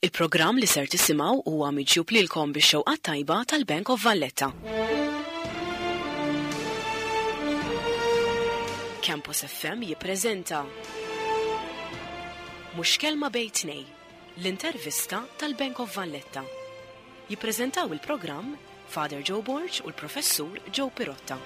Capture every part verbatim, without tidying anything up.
Il-programm li ser tisimgħu huwa miġjub lilkom bix-xewqa tajba tal-Bank of Valletta. Campus F M jippreżenta Mhux kelma bejn tnejn, l-intervista tal-Bank of Valletta. Jippreżentaw il-programm Father Joe Borg u l-Professur Joe Pirotta.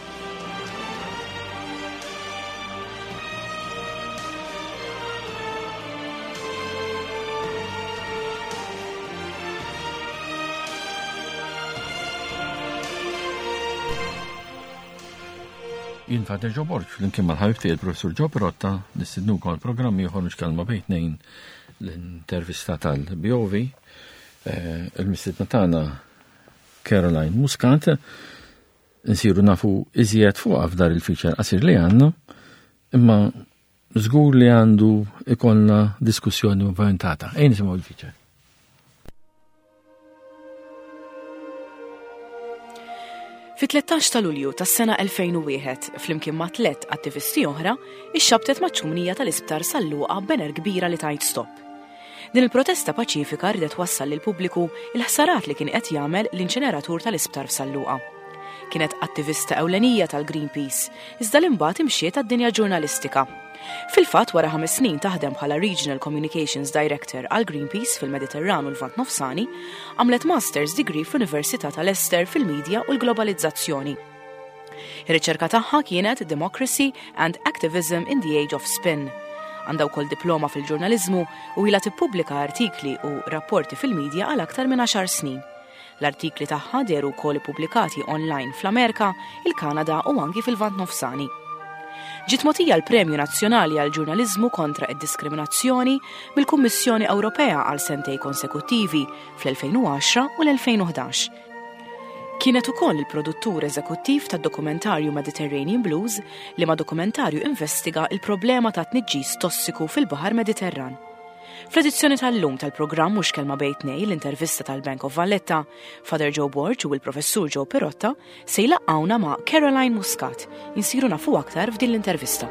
Jien Father Joe Borg, fl-imkien mal-ħabibti il-Professur Joe Pirotta, nistidnukom il-programm ieħor mhux kelma bejn tnejn l-intervista tal-B O V, il-mistidna tagħna Caroline Muscat, nsiru nafu iżjed fuq f'dar il-feature qasir li għandna, imma żgur li għandu ikollna diskussjoni moventata. Ejn nisimgħu il-feature. Fit-tlettax ta' Lulju tas-sena elfejn u wieħed, flimkien ma' tliet attivisti oħra, ixxabtet maċ-ċumnija tal-isptar Salluqa b'bener kbira li tajt stop. Din il-protesta paċifika ridet wassal lil pubbliku il-ħsarat li kien qed jagħmel l-inċeneratur tal-isptar f'Salluqa. Kienet attivista ewlenija tal-Greenpeace, iżda l-imbagħad imxiet għad-dinja ġurnalistika. Fil-fatt wara ħames snin taħdem bħala Regional Communications Director għal Greenpeace fil-Mediterran u l-Vant Nofsani, għamlet Master's Degree fl-Università tal-Ester fil-Midja u l-Globalizzazzjoni. Ir-riċerka tagħha kienet Democracy and Activism in the Age of Spin. Għandha wkoll diploma fil-ġurnaliżmu u ilha tippubblika artikli u rapporti fil-midja għal aktar minn għaxar snin. L-artikli tagħha deru wkoll ippubblikati online fl-Amerika, il-Kanada u anki fil-Vant Nofsani. Ġiet mogħtija l-Premju Nazzjonali għal ġurnaliżmu kontra d-diskriminazzjoni mill-Kummissjoni Ewropea għal sentej konsekuttivi fl-elfejn u għaxra u l-elfejn u ħdax. Kienet ukoll il-produttur eżekuttiv tad-dokumentarju Mediterranean Blues li ma' dokumentarju investiga il-problema ta' tniġġis tossiku fil-Baħar Mediterran. Fl-edizzjoni tal-lum tal-programm Mhux kelma bejn tnejn l-intervista tal-Bank of Valletta, Father Joe Borg u l-Professur Joe Pirotta se jlaqgħuna ma' Caroline Muscat, insiru nafu aktar f'din l-intervista.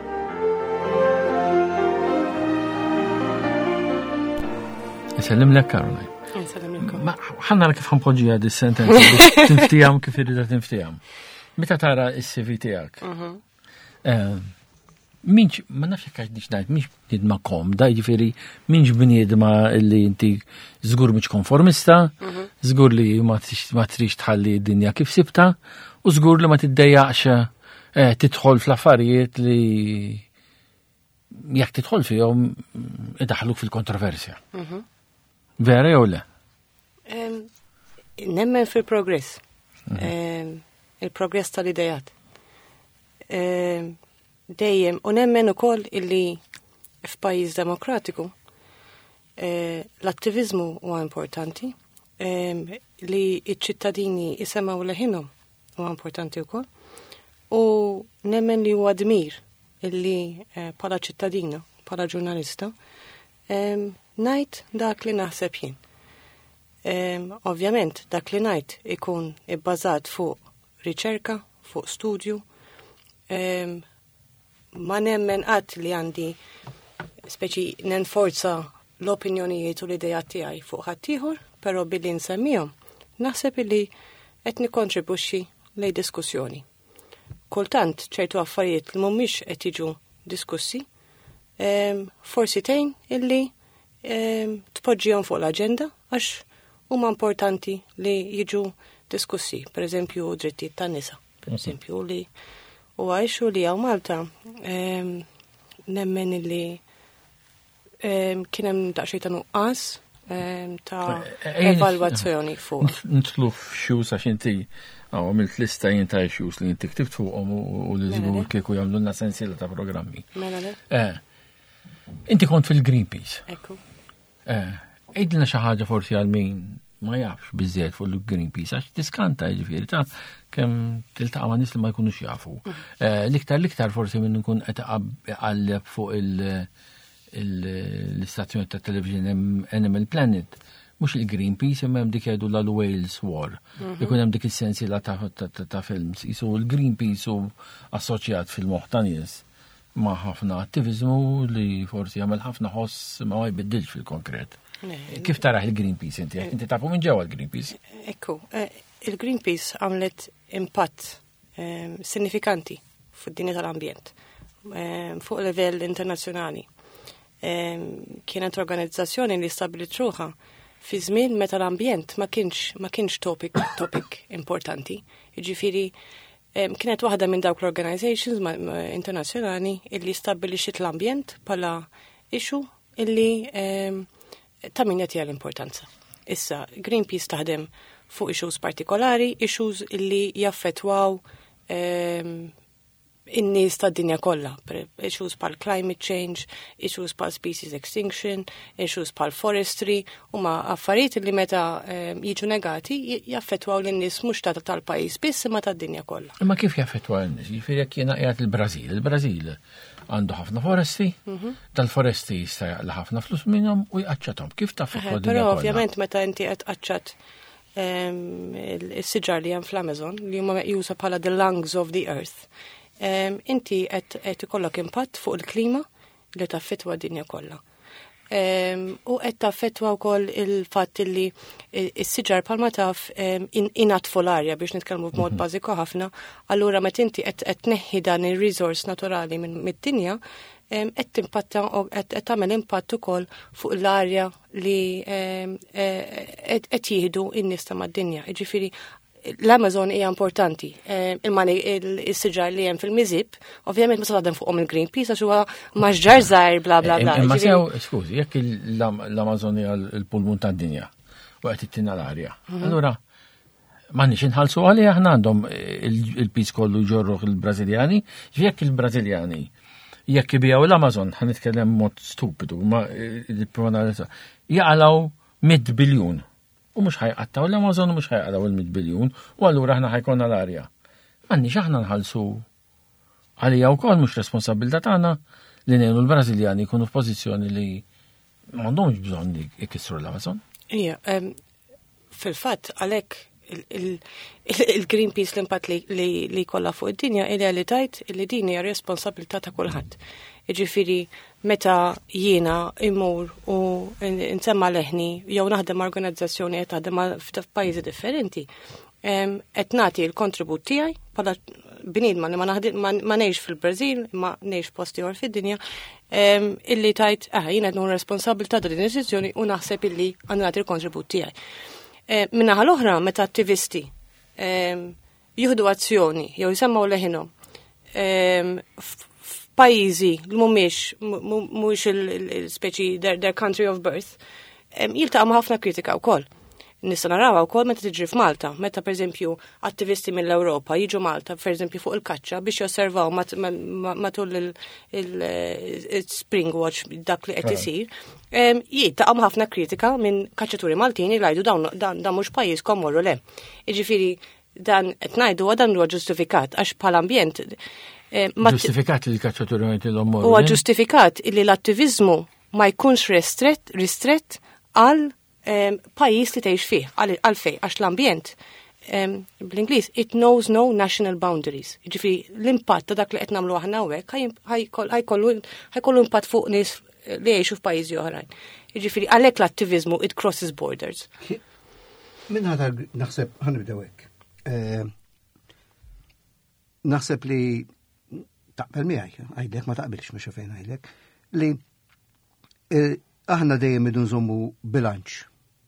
Isellim lek Caroline. Isellim lek. Ma ħanna kif ħanpoġġiha dis-sentenza biex tinftihom kif irida tinftihom. Meta tara s-C V tiegħek. Minx, ma nafx jekk għax ngħid, minx bniedma komda, jiġifieri minx bniedma li inti żgur mhix konformista, żgur li ma trix tħalli d-dinja kif sibta, u żgur li ma tiddejjaqx tidħol fl-affarijiet li jekk tidħol fihom idaħħluk fil-kontroversja. Vera jew le? Nemmen fil-progress. Il-progress tal-idejat. Dejjem, u nemmen ukoll illi f'pajjiż demokratiku l-attivizmu huwa importanti, li ċ-ċittadini jisemgħu leħinhom huwa importanti wkoll, u nemmen li huwa dmir illi bħala ċittadina, bħala ġurnalista, ngħid dak li naħseb jien. Ovvjament dak li ngħid ikun ibbażat fuq riċerka, fuq studju, ma nemmen qatt li għandi speċi nenforza l-opinjonijiet u l-idejat tiegħi fuq ħaddieħor, però billi nsemmihom naħseb li qed nikkontribwixxi lejn diskussjoni. Kultant ċertu affarijiet li mhumiex qed jiġu diskussi, forsi tgħin illi tpoġġihom fuq l-aġenda għax huma importanti li jiġu diskussi, pereżempju drittijiet tan-nisa, pereżempju li u għajxu li għaw Malta nemmen li kienem daqxej ta' nuqqas ta' evalwazzjoni fuq. Nitlu f'xus għax inti għaw għamilt lista jien ta' xus li inti ktibt fuqhom u li żgur kieku jagħmlulna sensiela ta' programmi. Mela le? Inti kont fil-Greenpeace. Ekku. Ejdilna xi ħaġa forsi għal min ma jafx biżżejjed fuq il-Greenpeace għax tiskanta jiġifieri ta' kemm tiltaqa' ma' nies li ma jkunux jafu. L-iktar l-iktar forsi minn nkun qed iqalleb fuq l-istazzjoni tat television Animal Planet, mhux il-Greenpeace imma hemm dik jgħidu l-Wales War. Ikun hemm dik is-sensiela ta' films. Isu l-Greenpeace hu assoċjat fil-moħħ ta' nies ma' ħafna attivizmu li forsi jagħmel ħafna ħoss ma jbiddilx fil-konkret. Kif taraħ il-Greenpeace inti? Inti tafu minn ġewwa l-Greenpeace? Ekku, il-Greenpeace għamlet impatt sinifikanti fid-dinja tal-ambjent fuq livell internazzjonali. Kienet organizzazzjoni li stabilit ruħha fi żmien meta l-ambjent ma kienx ma kienx topic topic importanti. Jiġifieri kienet waħda minn dawk l-organizations internazzjonali illi stabilixxiet l-ambjent bħala issue illi ta' min jagħtiha l-importanza. Issa, Greenpeace taħdem fuq issues partikolari, issues illi jaffettwaw in-nies tad-dinja kollha, issues bħal climate change, issues bħal species extinction, issues bħal forestry, huma affarijiet li meta jiġu negati jaffettwaw lin-nies mhux tal-pajjiż biss imma tad-dinja kollha. Imma kif jaffettwaw in-nies? Jiġifieri jekk jiena qiegħed il-Brażil, il-Brażil għandu ħafna foresti, dal-foresti jista' jaqla ħafna flus minnhom u jqaċċathom. Kif taffettwa din? Però ovvjament meta inti qed qaċċat is-siġar li hemm fl-Amazon li huma meqjusa bħala the lungs of the earth. Um, inti qed ikollok impatt fuq il-klima li taffettwa d-dinja kollha. Um, u qed taffettwa wkoll il-fatt li s-siġar bħalma taf um, inatfu l-arja biex nitkellmu b'mod bażiku ħafna, allura meta inti qed tneħħi dan ir-resource naturali mid-dinja qed timpatta u qed tagħmel impatt ukoll fuq l-arja li qed jieħdu n-nies ta' mad-dinja. Jiġifieri l-Amazon hija importanti. Il-mani il-siġar li hemm fil-miżib, ovvjament ma tagħdem fuqhom il-Greenpeace għax huwa maġġar żgħir bla bla bla. Imma sew, skużi, jekk l-Amazon hija l-pulmun tad-dinja u qed ittina l-arja. Allura m'għandniex inħallsu għalih aħna għandhom il-piż kollu jġorruh il-Brażiljani, jekk il-Brażiljani jekk ibijaw l-Amazon, ħan nitkellem mod stupidu, ma jaqalaw mid biljun. U mux ħajqattaw l-Amazon u mux ħajqattaw il-mid biljun, u għallura ħna ħajkonna l-arja. Għanni xaħna nħalsu għalija u kol mux responsabilta tagħna li nejnu l-Brażiljani jkunu f'pożizzjoni li m'għandhomx bżonn li jkissru l-Amazon. Ija, fil-fatt għalhekk il-Greenpeace l-impatt li kollha fuq id-dinja ilha li tajt li din hija responsabilità ta' kulħadd. Jiġifieri meta jiena imur u nsemma leħni jew naħdem organizzazzjoni qed taħdem f'pajjiżi differenti, qed nagħti l-kontribut tiegħi bħala bniedma li ma ngħix fil-Brażil, ma ngħix post ieħor fid-dinja, illi tajt aħ jiena qed nkun responsabbli ta' din is-sitwazzjoni u naħseb illi għandi nagħti l-kontribut tiegħi. Min-naħa l-oħra meta attivisti jieħdu azzjoni jew jsemmaw leħinhom f'pajjiżi li mhumiex mhuwiex il-speċi their country of birth, jiltaqgħu ma' ħafna kritika wkoll. Nista' narawha wkoll meta tiġri f'Malta, meta pereżempju attivisti mill-Ewropa jiġu Malta pereżempju fuq il-kaċċa biex josservaw matul il-Spring Watch dak li qed isir, jittaqgħu ħafna kritika minn kaċċaturi Maltini li jgħidu dan mhux pajjiżkom morru le. Jiġifieri dan qed ngħidu huwa dan huwa ġustifikat għax bħall-ambjent. Ġustifikat li l-kaċċaturi jgħidilhom morru. Huwa ġustifikat li l-attiviżmu ma jkunx ristrett għal pajis li tgħix fih, għalfej, għax l-ambjent, bl-Ingliż, it knows no national boundaries. Ġifieri l-impatt ta' dak li qed nagħmlu aħna hawnhekk ħajkollu impatt fuq nies li jgħixu f'pajjiżi oħrajn. Jiġifieri għalhekk l-attiviżmu it crosses borders. Min ħadha naħseb ħanibdew hekk. Naħseb li taqbel miegħi, għajdlek ma taqbilx ma xafejn għajdlek, li aħna dejjem idu nżommu bilanċ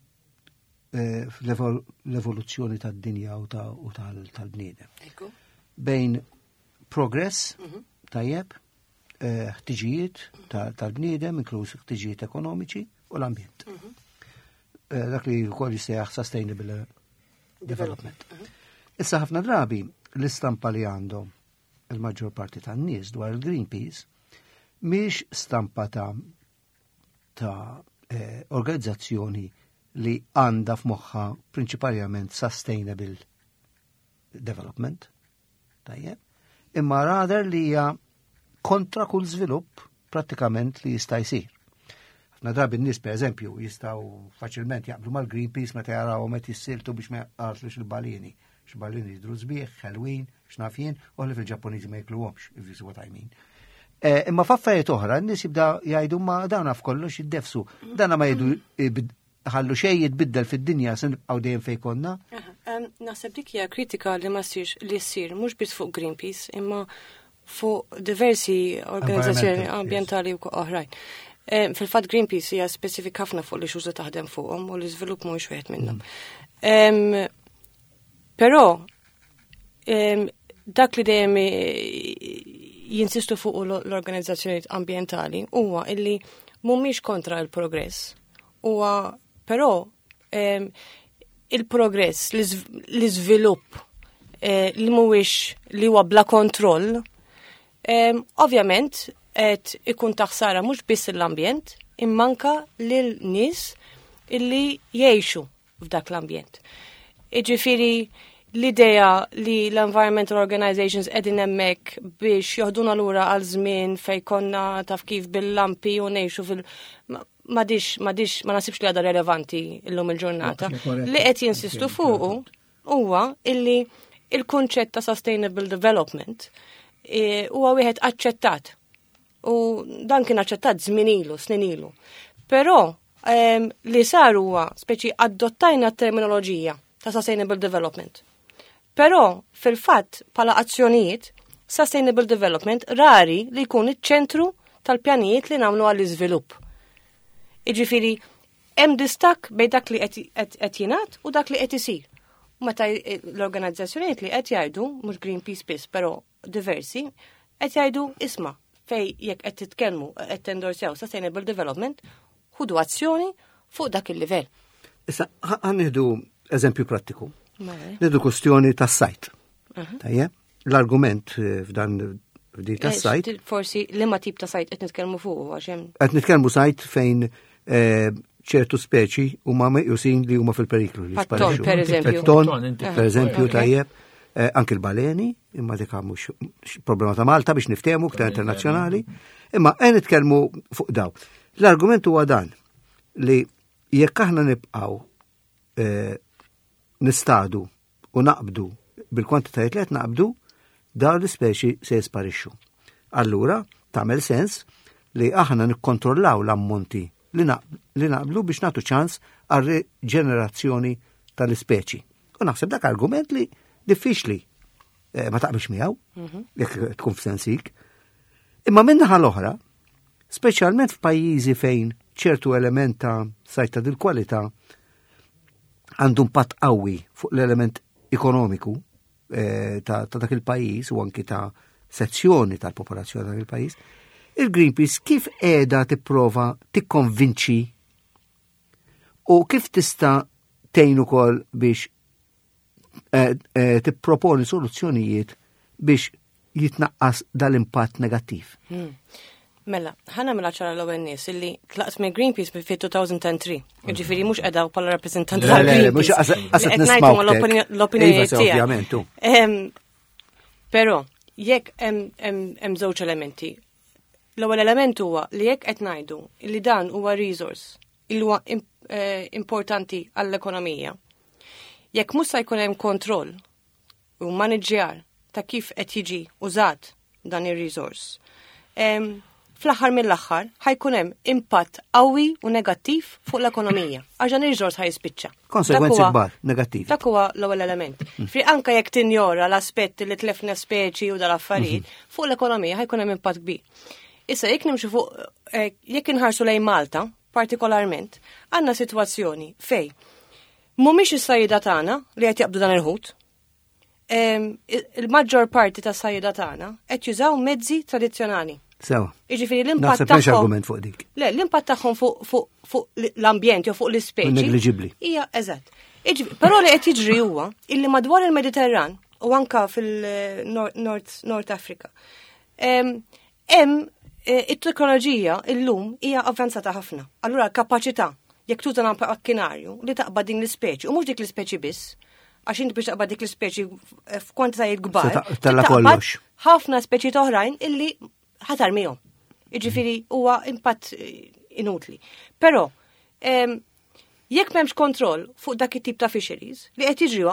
l-evoluzzjoni tad-dinja u tal-bniedem. Bejn progress tajjeb, ħtiġijiet tal-bniedem, inkluż ħtiġijiet ekonomiċi u l-ambjent. Dak li wkoll jissejjaħ sustainable development. Issa ħafna drabi l-istampa li għandhom il-maġġor parti tan-nies dwar il-Greenpeace mhix stampa ta' ta' organizzazzjoni li għanda f'moħħa prinċipalment sustainable development, tajjeb, imma rather li hija kontra kull żvilupp prattikament li jista' jsir. Ħafna drabi n-nies pereżempju jistgħu faċilment jaqblu mal-Greenpeace meta jarawhom qed jissiltu biex ma jaqatlux il-balini. X-balini jidru sbieħ, ħelwin, x'naf jien, u li fil-Ġappuniżi ma jikluhomx, if you see what I mean. Imma f'affarijiet oħra, n-nies jibda jgħidu ma dawn af kollox jiddefsu. Dana ma jgħidu ħallu xejn jitbiddel fid-dinja se nibqgħu dejjem fejn konna. Naħseb dik hija kritika li ma ssirx li ssir mhux biss fuq Greenpeace, imma fuq diversi organizzazzjoni ambjentali u oħrajn. Fil-fatt Greenpeace hija speċifik ħafna fuq li xuża taħdem fuqhom u l-iżvilupp mhuwiex wieħed minnhom. Però dak li dejjem jinsistu fuq l-organizzazzjonijiet ambjentali huwa illi mhumiex kontra l-progress. Huwa però il-progress, l-iżvilupp li mhuwiex li huwa bla kontroll, ovvjament qed ikun taħsara mhux biss l-ambjent, immanka lil nies illi jgħixu f'dak l-ambjent. Iġifieri l-idea li l-environmental organizations qegħdin hemmhekk biex joħduna lura għal żmien fejn konna taf kif bil-lampi u ngħixu fil Madix, madix, ma nasibx li għada relevanti illum il-ġurnata. Li qed jinsistu fuqu huwa illi il-konċett ta' sustainable development huwa wieħed aċċettat. U dan kien aċċettat żmien ilu, snin ilu. Però li sar huwa speċi adottajna t-terminoloġija ta' sustainable development. Però fil-fatt bħala azzjonijiet sustainable development rari li jkun iċ-ċentru tal-pjanijiet li nagħmlu għall-iżvilupp. Iġifieri hemm distak bejn dak li qed jingħad u dak li qed isir. Meta l-organizzazzjonijiet li qed jgħidu, mhux Greenpeace biss, però diversi, qed jgħidu isma' fej jekk qed titkellmu qed tendorsjaw sustainable development, ħudu azzjoni fuq dak il-livell. Issa ħanieħdu eżempju prattiku. Nieħdu kwestjoni tas-sajt. Tajjeb? L-argument f'dan f'dik tas-sajt. Forsi liema tip ta' sajt qed nitkellmu fuq għax hemm. Qed nitkellmu sajt fejn ċertu speċi huma meqjusin li huma fil-periklu li sparixxu. Per eżempju. Per eżempju tajjeb, anke l-baleni, imma dik mhux problema ta' Malta biex niftehmu ktar internazzjonali, imma qed nitkellmu fuq daw. L-argument huwa dan li jekk aħna nibqgħu nistadu u naqbdu bil-kwantitajiet li qed naqbdu, dawn l-ispeċi se jisparixxu. Allura tagħmel sens li aħna nikkontrollaw l-ammonti li naqblu biex nagħtu ċans għal riġenerazzjoni tal-ispeċi. U naħseb dak argument li diffiċli ma taqbilx miegħu, jekk tkun f'sensik. Imma min-naħa l-oħra, speċjalment f'pajjiżi fejn ċertu element ta' sajt ta' dil-kwalità għandu impatt qawwi fuq l-element ekonomiku ta' dak il-pajjiż u anki ta' sezzjoni tal-popolazzjoni ta' dak il-pajjiż, il-Greenpeace kif qiegħda tipprova tikkonvinċi u kif tista' tgħin ukoll biex tipproponi soluzzjonijiet biex jitnaqqas dal-impatt negattiv. Mela, ħana mela ċara l-ewwel nies illi tlaqt minn Greenpeace fi two thousand three. Ġifieri mhux qiegħda bħala rappreżentant tal-Greenpeace. Qed nismaw l-opinjoni tiegħek. Però jekk hemm żewġ elementi. L-ewwel element huwa li jekk qed ngħidu li dan huwa resource il huwa importanti għall-ekonomija. Jekk mhux se jkun hemm kontroll u maniġġjar ta' kif qed jiġi użat dan ir-resource, fl-aħħar mill-aħħar ħajkun hemm impatt qawwi u negattiv fuq l-ekonomija. Għax dan ir-resource ħajispiċċa. Konsegwenzi kbar negattivi. Dak huwa l-ewwel element. Fri anke jekk tinjora l-aspetti li tlefna speċi u dal-affarijiet, fuq l-ekonomija ħajkun hemm impatt kbir. Issa jekk nimxu fuq jekk inħarsu lejn Malta, partikolarment, għandna sitwazzjoni fej mhumiex is-sajjieda tagħna li qed jaqbdu dan il-ħut. Il-maġġor parti tas-sajjieda tagħna qed jużaw mezzi tradizzjonali. Sewa. Jiġifieri l-impatt tagħhom. argument fuq dik. Le, l-impatt tagħhom fuq fuq fuq l-ambjent jew fuq l-ispeċi. Negliġibbli. Hija eżatt. Però li qed jiġri huwa illi madwar il-Mediterran u anke fil-North Africa hemm it-teknoloġija illum hija avvanzata ħafna. Allura kapaċità jekk tuża makkinarju li taqbad din l-ispeċi u mhux dik l-ispeċi biss, għax inti biex taqbad dik l-ispeċi f'kwantitajiet kbar. Tella kollox. Ħafna speċi oħrajn illi ħatar miegħhom. Jiġifieri huwa impatt inutli. Però jekk m'hemmx kontroll fuq dak it-tip ta' fisheries li qed jiġri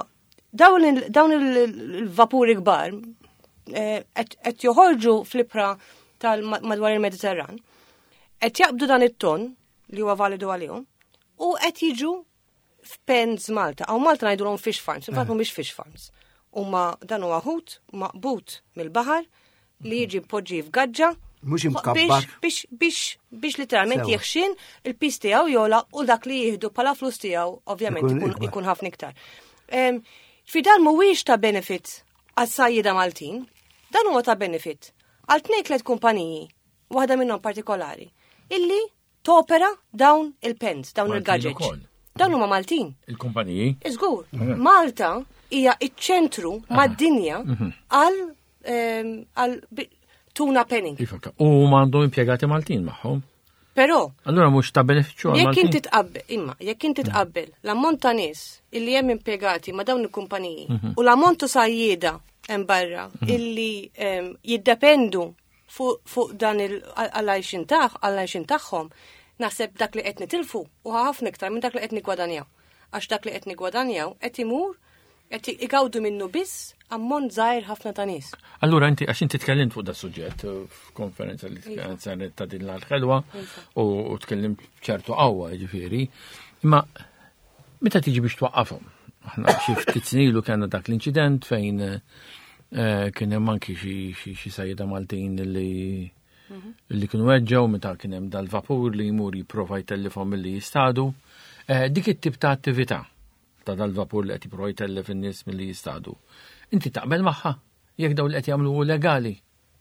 dawn il-vapuri kbar qed joħorġu fl-ibra tal-madwar il-Mediterran, qed jaqbdu dan it-ton li huwa validu għalihom u qed jiġu f'pens Malta, aw Malta ngħidulhom fish farms, infatti mhumiex fish farms. Huma dan huwa ħut maqbut mill-baħar li jiġi mpoġġi f'gaġġa Mhux imkabbar. biex biex biex literalment jieħxin il-pis tiegħu jola u dak li jieħdu bħala flus tiegħu ovvjament ikun ħafna iktar. Fi dan mhuwiex ta' benefit għas-sajjieda Maltin, dan huwa ta' benefit għal tnejn tliet kumpaniji, waħda minnhom partikolari, illi topera dawn il-pens, dawn il-gadgets. Dawn huma Maltin. Il-kumpaniji? Iżgur. Malta hija iċ-ċentru mad-dinja għal għal tuna penning. U m'għandhom impjegati Maltin magħhom. Però allura mhux ta' benefiċċju għal jekk Maltin. inti tqabbel, imma jekk inti tqabbel l-ammont ta' nies illi hemm impjegati ma' dawn il-kumpaniji u l-ammont ta' sajjieda hemm barra illi jiddependu fuq dan il-għal-għajxin għal-għajxin tagħhom, naħseb dak li qed nitilfu u ħafna iktar minn dak li qed nigwadanjaw. Għax dak li qed nigwadanjaw qed imur qed igawdu minnu biss ammont żgħir ħafna ta' nies. Allura inti għax inti tkellimt fuq da suġġett f'konferenza li saret ta' din l-ħelwa u tkellimt ċertu qawwa jiġifieri, imma meta tiġi biex twaqqafhom? Aħna xi ftit snilu kellna dak l-inċident fejn kien hemm anki xi sajjieda Maltin li li kienu weġġew meta kien hemm dal-vapur li jmur jipprova jtellifhom milli jistadu. Dik it-tip ta' attività ta' dal-vapur li qed jipprova jtellef in-nies milli jistadu. Inti taqbel magħha jekk dawn li qed jagħmlu legali?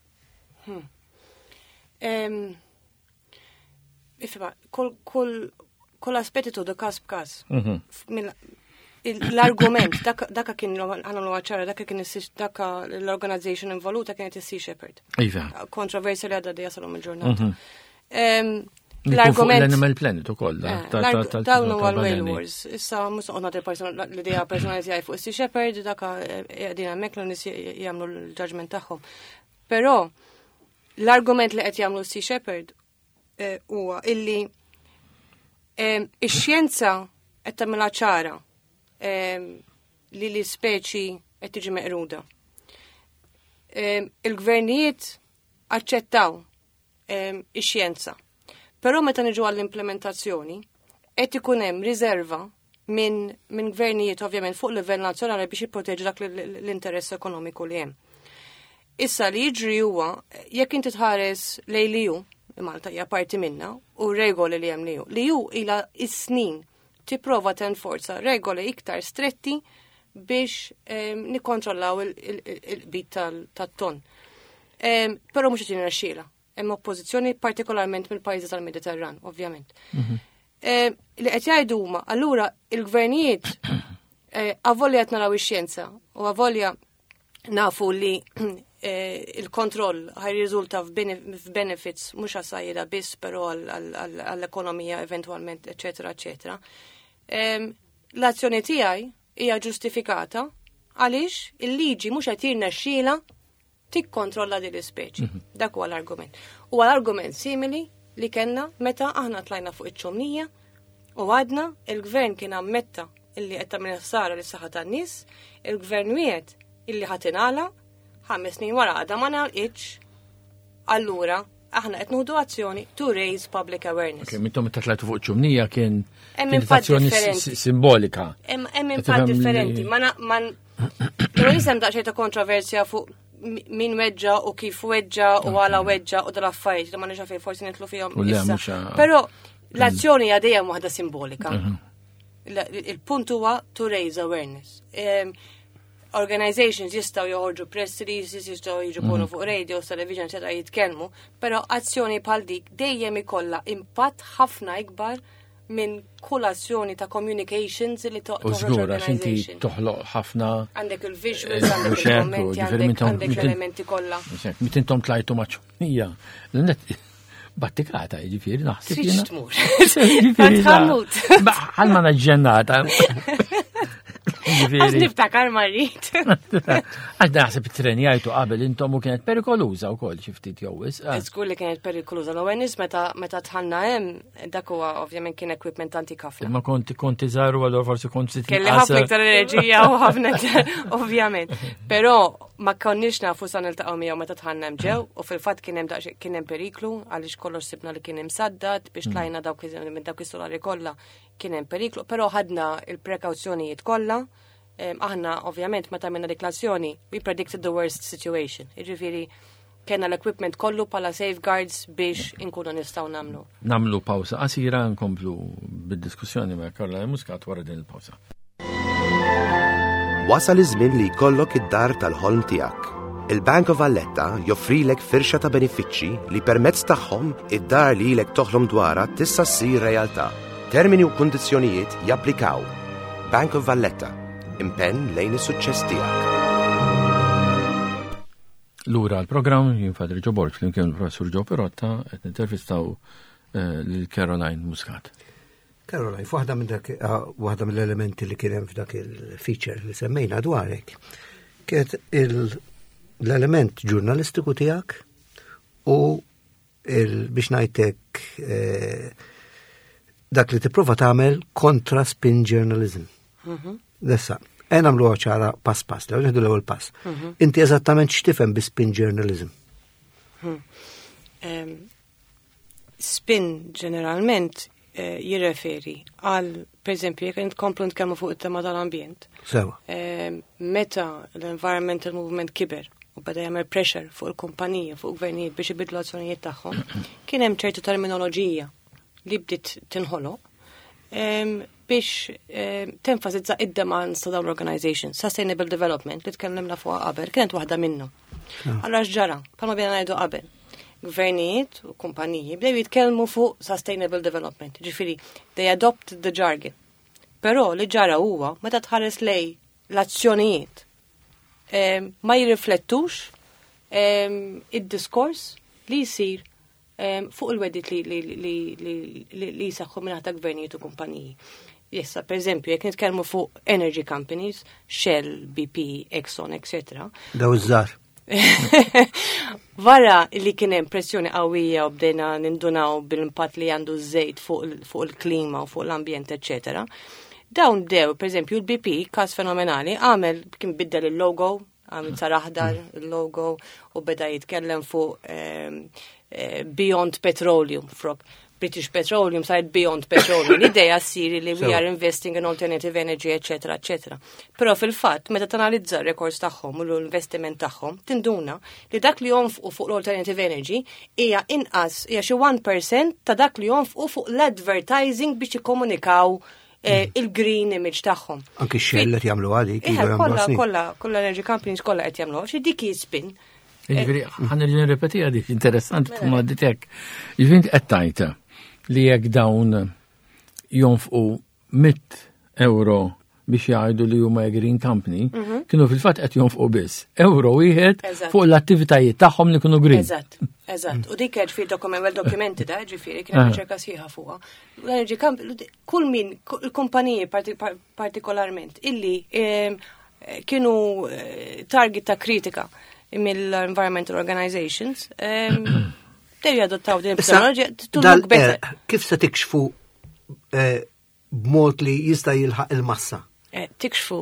Ifma, kull aspetti tu każ b'każ. L-argument, dakka kien għannu għacċara, dakka kien dakka l-organization involuta kienet il-Sea Shepherd. Iva. Kontroversja li għadda di jasalom il-ġurnata. L-Animal Animal Planet u koll. Dawnu għal-Whale Wars. Issa, musa għodna l-idea personali għaj fuq Sea Shepherd, dakka għadina meklu nis jamlu l-ġaġment taħħom. Pero, l-argument li għed jamlu Sea Shepherd huwa illi ix-xjenza qed tagħmilha ċara li li speċi qed tiġi meqruda. Il-gvernijiet aċċettaw ix-xjenza. Però meta niġu għall-implementazzjoni qed ikun hemm riserva minn min gvernijiet ovvjament fuq livell nazzjonali biex jipproteġu dak l-interess ekonomiku li hemm. Issa li jiġri huwa jekk inti tħares lejn li hu Malta hija parti minna u regoli li hemm li hu. Li hu ilha is-snin tipprova tenforza regoli iktar stretti biex nikkontrollaw il-bit tat-ton. Però mhux qed jinexxiela. Hemm oppożizzjoni partikolarment mill-pajjiżi tal-Mediterran, ovvjament. Li qed jgħidu huma, allura il-gvernijiet avolja qed naraw ix-xjenza u avolja nafu li il-kontroll ħaj riżulta f'benefits mhux għas-sajjieda biss, però għall-ekonomija eventwalment, eċetera, eċetera. L-azzjoni tiegħi hija ġustifikata għaliex il-liġi mhux qed jirnexxiela tikkontrolla din l-ispeċi. Dak huwa l-argument. Huwa l-argument simili li kellna meta aħna tlajna fuq iċ-ċomnija u għadna il-gvern kien ammetta illi qed tagħmel ħsara lis-saħħa tan-nies, il-gvern wiegħed illi ħatinala ħames snin wara għadha ma nagħlqitx. Allura aħna qed nieħdu azzjoni to raise public awareness. Okay, mintom meta tlajtu fuq ċumnija kien azzjoni simbolika. Hemm impatt differenti. Ma man nisem daqsxejn ta' kontroversja fuq min weġġa u kif weġġa u għala weġġa u dal-affarijiet li ma nix fejn forsi nitlu fihom issa. Però l-azzjoni hija dejjem waħda simbolika. Il-punt huwa to raise awareness. Organizations jistaw joħorġu press releases, jistaw jiġu fuq radio, television, etc. jitkellmu, però azzjoni bħal dik dejjem ikollha impatt ħafna ikbar minn kull azzjoni ta' communications li toħroġ organization. Toħloq ħafna. Għandek il-visuals, għandek il-commenti, għandek l-elementi kollha. Mit intom tlajtu maċċunija. Battikata, jiġifieri naħseb jiena. Tħallut. Ħalma naġġennata. Għaz niftakar marrit. Għaz naħseb it-trenjajtu qabel intom u kienet perikoluza u koll xiftit jowis. Skur li kienet perikoluza. L-għenis meta tħanna jem, dak huwa ovvjament kien equipment anti-kafla. Ma konti konti zaru għallu forsi konti Kelli ħafna iktar enerġija u ħafna ovvjament. Pero ma konniex nafu sa niltaqgħu miegħu meta tħannem ġew u fil-fatt kien hemm daqs kien hemm periklu għaliex kollox sibna li kien hemm saddat biex tlajna dawk minn dawk is-solari kollha kien hemm periklu, però ħadna il-prekawzjonijiet kollha. Aħna ovvjament meta minna deklazzjoni we predicted the worst situation. Jiġifieri kena l-equipment kollu pala safeguards biex inkunu nistgħu nagħmlu. Namlu pawsa qasira nkomplu bid-diskussjoni ma' Caroline Muscat wara din il-pawsa. Wasal iż-żmien li jkollok id-dar tal-ħolm tiegħek. Il-Bank of Valletta joffrilek firxa ta' benefiċċji li permezz tagħhom id-dar li ilek toħlom dwarha tista' ssir realtà. Termini u kundizzjonijiet japplikaw. Bank of Valletta. Impenn lejn is-suċċess tiegħek. Lura l-programm jien Fadri Ġo Borg flimkien il-Professur Ġo Perotta qed nintervistaw lil Caroline Muscat. Caroline, waħda minn dak waħda mill-elementi li kien hemm f'dak il-feature li semmejna dwarek kienet l-element ġurnalistiku tiegħek u biex ngħidlek dak li tipprova tagħmel kontra spin journalism. Dessa, għen għamlu ċara pass pass, l għu l-ewwel pass. Inti eżattament x'tifhem bi spin journalism? Spin ġeneralment jirreferi għal, per esempio, jek nitkomplu nitkellmu fuq it-tema tal-ambjent. Sewa. Meta l-environmental movement kiber u beda jagħmel pressure fuq il-kumpanija, fuq gvernijiet biex ibidlu azzjonijiet tagħhom, kien hemm ċertu terminoloġija li bdiet tinħoloq biex tenfasizza id-demands ta' dawn l-organizations. Sustainable Development li tkellimna fuqha qabel kienet waħda minnhom. Allura x'ġara, bħalma bdejna ngħidu qabel. Gvernijiet u kumpaniji bdew jitkellmu fuq sustainable development. Ġifieri, they adopt the jargon. Però li ġara huwa meta tħares lej l-azzjonijiet ma jirriflettux id-diskors li jsir fuq il-wedit li jisaxħu minn ħata gvernijiet u kumpaniji. Jessa, per eżempju, jekk nitkellmu fuq energy companies, Shell, B P, Exxon, et cetera. Daw iż-żar. Wara li kien hemm pressjoni qawwija u bdejna nindunaw bil-impatt li għandu żejt fuq il-klima u fuq l-ambjent, et cetera. Dawn dew, per eżempju, il-B P, każ fenomenali, għamel kien biddel il-logo, għamil sar aħdar il-logo u beda jitkellem fuq Beyond Petroleum, frog British Petroleum sajt Beyond Petroleum. L-ideja ssiri li we are investing in alternative energy, et cetera, et cetera. Però fil-fatt, meta tanalizza r-rekords tagħhom u l-investiment tagħhom, tinduna li dak li jonfqu fuq l-alternative energy hija inqas hija xi one percent ta' dak li jonfqu fuq l-advertising biex jikkomunikaw il-green image tagħhom. Anke x-Shell qed jagħmlu għalik. Kollha kollha kollha energy companies kollha qed jagħmlu xi dik jispin. Jiġifieri ħanerġa' nirrepetiha dik interessanti tkun għadditek. Jiġifieri qed tajta li jekk dawn jonfqu mit euro biex jgħidu li huma green company, kienu fil-fatt qed jonfqu biss euro wieħed fuq l-attivitajiet tagħhom li kienu green. Eżatt, eżatt. U dik ġifieri dokument well documented, ġifieri kien hemm riċerka sħiħa fuqha. L-energy company, kull min, il-kumpaniji partikolarment illi kienu target ta' kritika mill-environmental organizations, dew jadottaw din il-teknoloġija to look better. Kif se tikxfu b'mod li jista' jilħaq il-massa? Tikxfu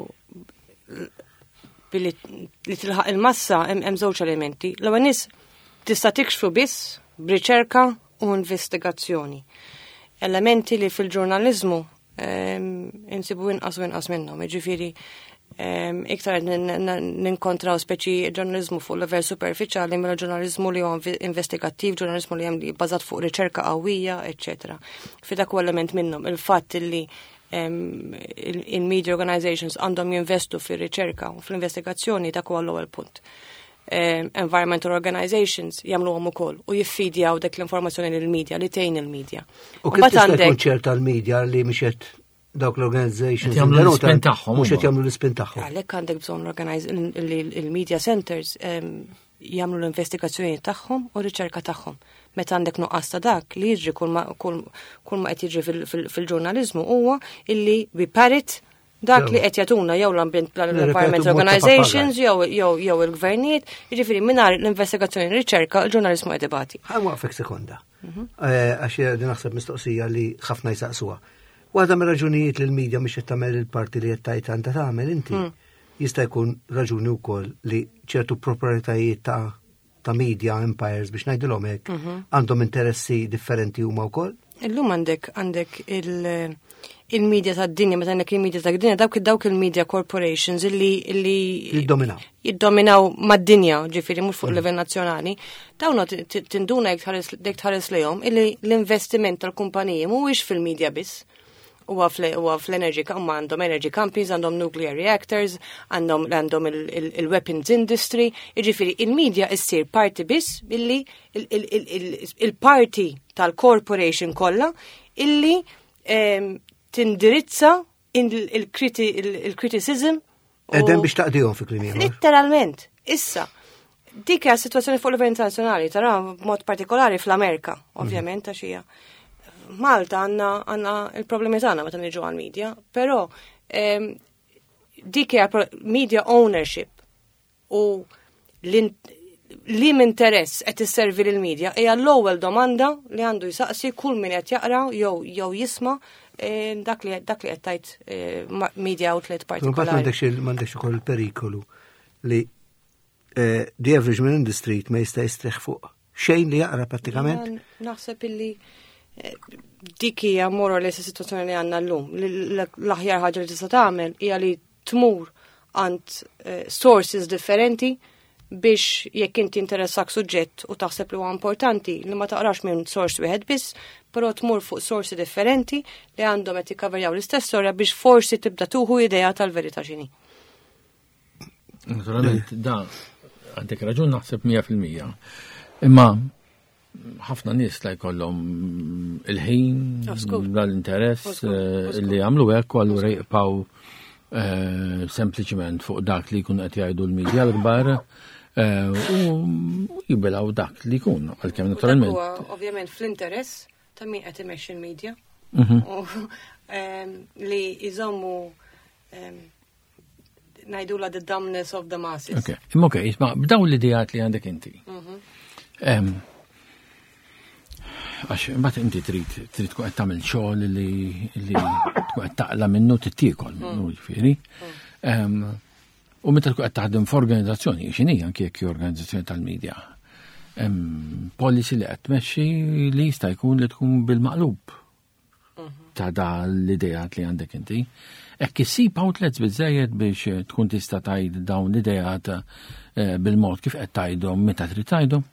billi li tilħaq il-massa hemm żewġ elementi. L-ewwel nies tista' tikxfu biss b'riċerka u investigazzjoni. Elementi li fil-ġurnaliżmu insibu inqas u inqas minnhom, jiġifieri iktar ninkontraw speċi ġurnalizmu fuq level superficiali mill ġurnalizmu li huwa investigattiv, ġurnalizmu li hemm bbażat fuq riċerka qawwija, et cetera. Fi dak element minnhom il-fatt li il-media organizations għandhom jinvestu fir-riċerka u fl-investigazzjoni dak huwa l-ewwel punt. Environmental organizations jagħmluhom ukoll u jiffidjaw dak l-informazzjoni lill-media li tgħin il-media. U kif tista' jkun ċerta l-media li mhix dawk l-organizations jagħmlu l-ispin tagħhom. Mhux qed jagħmlu l-ispin tagħhom. Għalhekk għandek bżonn il-media centers jagħmlu l-investigazzjoni tagħhom u r-riċerka tagħhom. Meta għandek nuqqas ta' dak li jiġri kull ma qed jiġri fil-ġurnaliżmu huwa illi we parrot dak li qed jagħtuna jew l-environmental organizations jew jew il-gvernijiet, jiġifieri mingħajr l-investigazzjoni r-riċerka l-ġurnaliżmu qed ibati. Ħa waqfek sekonda. Għax din naħseb mistoqsija li ħafna jsaqsuha. Waħda mir raġunijiet li l-medja mhix qed tagħmel il-parti li qed tajt għandha tagħmel inti jista' jkun raġuni wkoll li ċertu proprietajiet ta' ta' media empires biex ngħidilhom hekk għandhom interessi differenti huma wkoll? Illum għandek għandek il- il-media tad-dinja, meta għandek il-media tad-dinja, dawk dawk il-media corporations illi illi Jiddominaw. jiddominaw mad-dinja, ġifieri mhux fuq livell nazzjonali, dawn tinduna jekk tħares lejhom illi l-investiment tal-kumpaniji mhuwiex fil-media biss. Huwa fl-energy, huma għandhom energy companies, għandhom nuclear reactors, għandhom għandhom il-weapons industry, jiġifieri il-media issir parti biss illi il-parti tal-corporation kollha illi tindirizza il-criticism. Edem biex taqdihom fi kliem ieħor. Literalment. Issa, dik hija situazzjoni fuq livell internazzjonali, tara b'mod partikolari fl-Amerika, ovvjament għax hija. Malta għandna għandna il-problemi tagħna meta niġu għall-media, però dik hija media ownership u li interess qed isservi lill-media hija l-ewwel domanda li għandu jsaqsi kull min qed jaqra jew jew jisma' dak li dak li qed tgħid media outlet partikolari. Mbagħad m'għandekx ukoll il-perikolu li the average man in the street ma jista' jistrieħ fuq xejn li jaqra prattikament. Naħseb illi dik hija more or less is-sitwazzjoni li għandna llum. L-aħjar ħaġa li tista' tagħmel hija li tmur għand sources differenti biex jekk inti interessak suġġett u taħseb li huwa importanti li ma taqrax minn source wieħed biss, però tmur fuq sorsi differenti li għandhom qed jikkaverjaw l-istess storja biex forsi tibda tuħu idea tal-verità x'inhi. Naturalment, da għandek raġun naħseb mija fil-mija. Imma ħafna nies la jkollhom il-ħin, l-interess li għamlu hekk u allura jibqgħu sempliċement fuq dak li jkun qed jgħidu l-medja l-kbar u jibilgħu dak li jkun għalkemm naturalment. Ovvjament fl-interess ta' min qed imexxi l-medja li jżommu ngħidula the dumbness of the masses. Okay. Imma okej, isma' b'dawn l-idejat li għandek inti. Għax, mbagħad inti trid trid tkun qed tagħmel xogħol li li tkun qed taqla minnu tittiekol minnu ġifieri. U meta tkun qed taħdem f'organizzazzjoni x'inhi anke jekk organizzazzjoni tal-medja. Policy li qed tmexxi li jista' jkun li tkun bil-maqlub ta' da l-idejat li għandek inti. Hekk issib outlets biżżejjed biex tkun tista' tgħid dawn l-idejat bil-mod kif qed tgħidhom meta trid tgħidhom.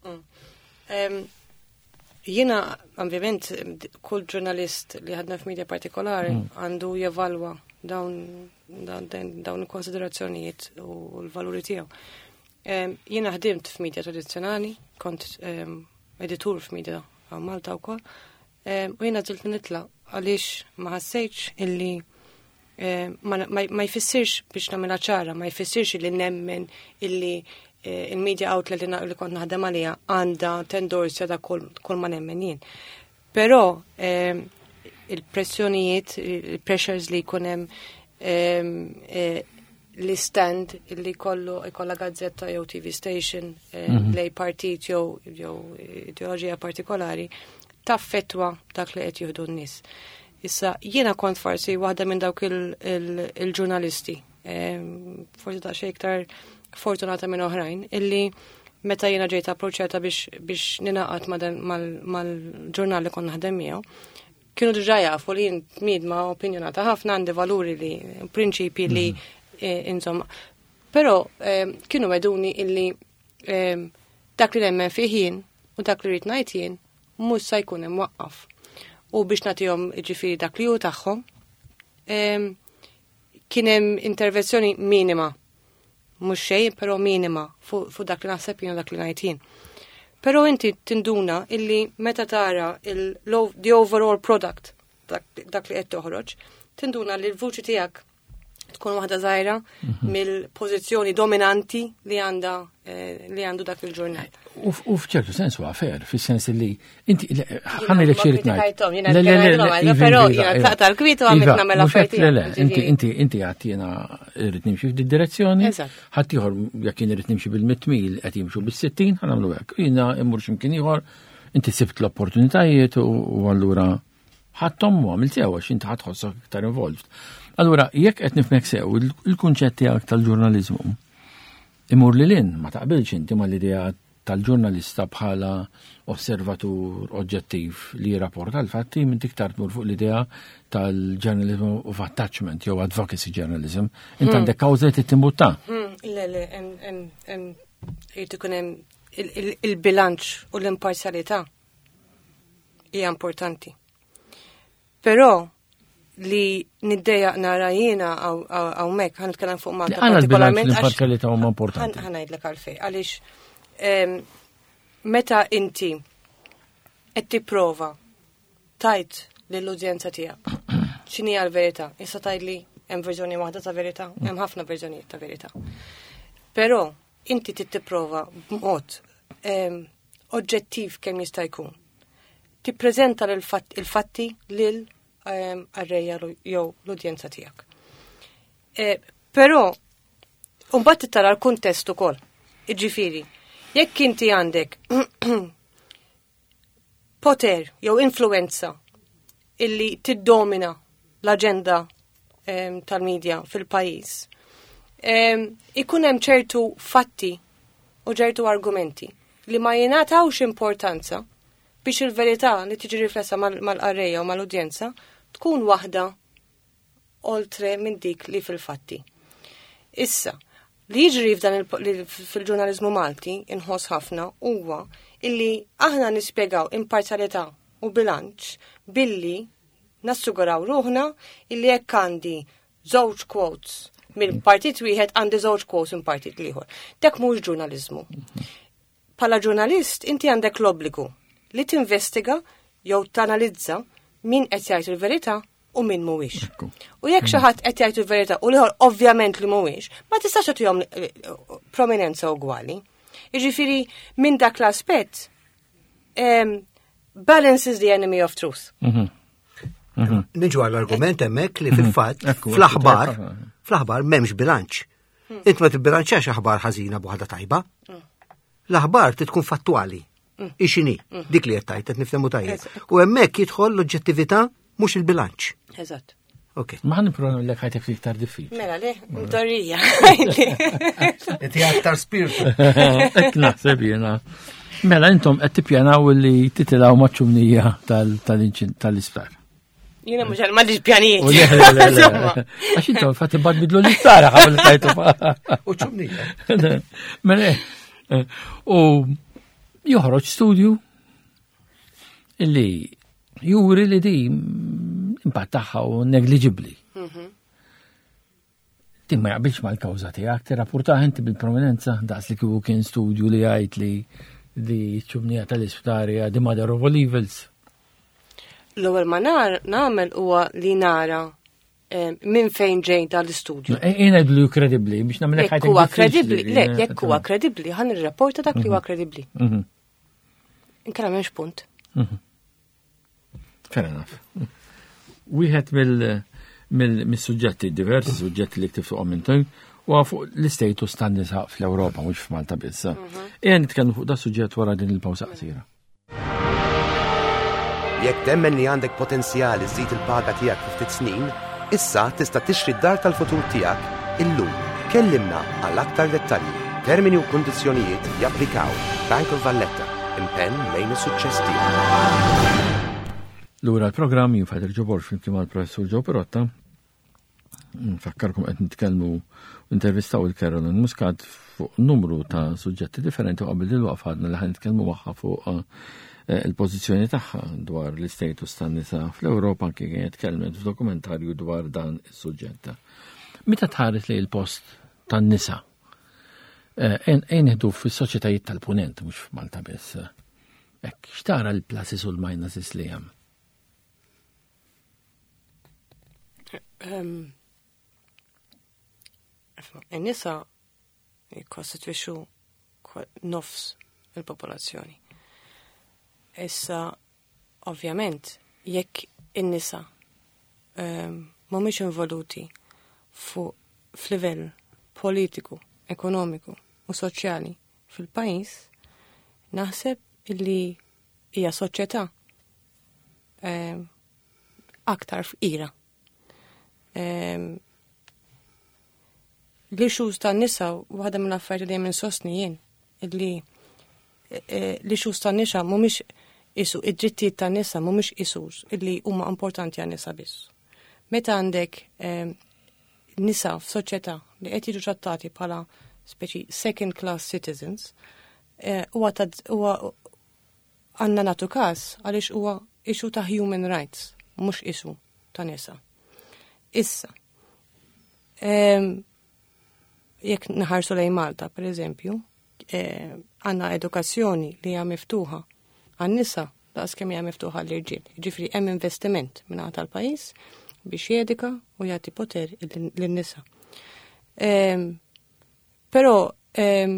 Jiena, ovvjament, kull ġurnalist li ħadna f'media partikolari għandu jevalwa dawn dawn il-konsiderazzjonijiet u l-valuri tiegħu. Jiena ħdimt f'media tradizzjonali, kont editur f'media Malta wkoll, u jiena żilt nitla' għaliex ma ħassejtx illi ma jfissirx biex nagħmilha ċara, ma jfissirx illi nemmen illi il-media outlet li kont naħdem għalija għandha tendorsja da kull ma nemmen jien. Però il-pressjonijiet, il-pressures li jkun hemm l-stand li kollu ikolla gazzetta jew T V station lej partit jew jew ideoloġija partikolari taffettwa dak li qed jieħdu n-nies. Issa jiena kont forsi waħda minn dawk il-ġurnalisti, forsi ta' xejn iktar fortunata minn oħrajn, illi meta jiena ġejt approċċjata biex biex ninaqat mal-ġurnal li kon naħdem miegħu, kienu diġà jafu li jien miedma opinjonata ħafna għandi valuri li prinċipji li insomma. Però kienu weduni illi dak li nemmen fih jien u dak li rrid ngħid jien mhux se jkun hemm waqqaf. U biex nagħtihom ġifieri dak li hu tagħhom kien hemm intervenzjoni minima. Mhux xejn, però minima fuq dak li naħseb jien dak li ngħid jien. Però inti tinduna illi meta tara the overall product dak li qed toħroġ, tinduna li l-vuċi tiegħek tkun waħda żgħira mill-pożizzjoni dominanti li għandha li għandu dak il-ġurnal. U f'ċertu sens huwa fair, fis-sens li inti ħanni lek xi rid ngħid. Però jiena tlaqt tal-kwiet u għamilt nagħmel affarijiet. Inti inti inti għad jiena rrid nimxi f'dik direzzjoni, ħadd ieħor jekk jien irid nimxi bil-mitt mil qed jimxu bis-sittin ħanagħmlu hekk. Jiena immur x'imkien ieħor, inti sibt l-opportunitajiet u allura ħattom u għamil tiegħu għax inti ħatħossok iktar involved. Allura, jekk qed nifmek sew il-kunċett tiegħek tal-ġurnaliżmu imur li lin ma taqbilx inti mal-idea tal-ġurnalista bħala osservatur oġġettiv li jirrapporta l-fatti minn tiktar tmur fuq l-idea tal-journalism of attachment jew advocacy journalism. Inti għandek kawża li timbutta. Le, le, jrid ikun hemm il-bilanċ u l-imparzjalità hija importanti. Però li niddeja nara jiena għaw mek, għan nitkellem fuq Malta partikolarment. Għana l-bilanċ huma importanti. Għan ngħidlek għalfej, għaliex meta inti qed tipprova tajt lill-udjenza tiegħek x'inhi l-verità, issa tgħidli hemm verżjoni waħda ta' verità, hemm ħafna verżjonijiet ta' verità. Però inti trid tipprova b'mod oġġettiv kemm jista' jkun. Tippreżenta il-fatti lil għarreja jew l-udjenza tiegħek. Però mbagħad tara l-kuntest ukoll. Iġifieri, jekk inti għandek poter jew influenza illi tiddomina l-aġenda tal-medja fil-pajjiż, ikun hemm ċertu fatti u ċertu argumenti li ma jingħatawx importanza biex il-verità li tiġi riflessa mal-qarreja u mal-udjenza tkun waħda oltre minn dik li fil-fatti. Issa, li jiġri f'dan fil-ġurnalizmu Malti inħoss ħafna huwa illi aħna nispjegaw imparzjalità u bilanċ billi nassuguraw ruħna illi jekk għandi żewġ quotes minn partit wieħed għandi żewġ quotes minn partit ieħor. Dak mhux ġurnaliżmu. Bħala ġurnalist inti għandek l-obbligu li tinvestiga jew tanalizza min qed jgħid il-verità u min mhuwiex. U jekk xi ħadd qed jgħid il-verità u liħor ovvjament li mhuwiex, ma tistax tagħtihom prominenza ugwali. Jiġifieri minn dak l-aspett balance is the enemy of truth. Niġu għall-argument hemmhekk li fil-fatt fl-aħbar fl-aħbar m'hemmx bilanċ. Int ma tibbilanċax aħbar ħażina b'waħda tajba. L-aħbar tkun fattwali. Ixini, dik li jettajt, qed niftemu tajjeb. U hemmhekk jidħol l-oġġettività mhux il-bilanċ. Eżatt. Ok. Ma ħan nipprova l ħajtek iktar diffiċli. Mela le, mdorrija. Inti aktar spiritu. Ek naħseb jiena. Mela intom qed tippjanaw li titilgħu maċċumnija tal-isptar. Jiena mhux għal m'għandix pjanijiet. Għax intom fatt ibad bidlu l-isptar ħawl tajtu. U ċumnija. Mela u joħroġ studju illi juri li di impatt tagħha u negliġibbli. Ti ma jaqbilx mal-kawża tiegħek tirrapportaħ inti bil-prominenza daqs li kieku kien studju li jgħid li li ċumnija tal-isptarja di mother of all evils. L-ewwel ma nagħmel huwa li nara minn fejn ġejn dal-istudju. Jena jgħidlu kredibbli biex nagħmel hekk huwa kredibbli, le jekk huwa kredibbli ħan irrapporta dak li huwa kredibbli. Inkella m'hemmx punt. Fair enough. Wieħed mill-suġġetti diversi, suġġetti li ktif fuqhom intom, u fuq l-istatus tan-nisa fl-Ewropa mhux f'Malta biss. Ejja nitkellmu fuq da suġġett wara din il-pawża qasira. Jekk temmen li għandek potenzjal iżid il-paga tiegħek fi ftit snin, issa tista' tixtri d-dar tal-futur tiegħek illum. Kellimna għal aktar dettalji. Termini u kundizzjonijiet japplikaw. Bank of Valletta. Impenn lejn is-suċċess tiegħek. Lura l-programm jinfader ġobor fil-kien mal-professur Ġew Pirotta. Nfakkarkom qed nitkellmu intervistaw il-Carolyn Muscat fuq numru ta' suġġetti differenti u qabel il-waqf ħadna li ħan nitkellmu magħha fuq il-pożizzjoni tagħha dwar l-istatus tan-nisa fl-Ewropa anke kien tkellmet f'dokumentarju dwar dan is-suġġett. Meta tħares li l-post tan-nisa ejn ħedu fis-soċjetajiet tal-punent mhux f'Malta biss. Hekk x'tara l-pluses u l-minuses li hemm? In-nisa jikkostitwixxu nofs il-popolazzjoni. Issa, ovvjament, jekk in-nisa mhumiex involuti fuq f'livell politiku, ekonomiku u soċjali fil-pajjiż, naħseb illi hija soċjetà aktar f'ira. Um, L-issues tan-nisa waħda mill-affarijiet li hemm insostni jien illi l-issues tan-nisa mhumiex isu id-drittijiet tan-nisa mhumiex issues illi huma importanti għan-nisa biss. Meta għandek um, nisa f'soċjetà li qed jiġu trattati bħala speċi second class citizens, huwa uh, huwa għandna nagħtu każ għaliex huwa issue ta' human rights, mhux issue ta' nisa. Issa, um, jekk naħarsu lejn Malta, per eżempju, għandna eh, edukazzjoni li hija miftuħa għan-nisa daqs kemm hija miftuħa l-irġiel. Ġifri hemm investiment minn tal-pajjiż biex jedika u jagħti poter lin-nisa. Um, Però um,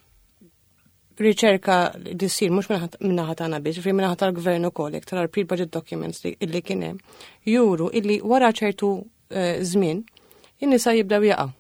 riċerka li ssir mhux minnaħa tagħna biss, ġifri minnaħa tal-gvern ukoll jekk tara l-pre-budget documents li, li kien hemm, juru illi wara ċertu żmien uh, in-nisa jibdew jaqgħu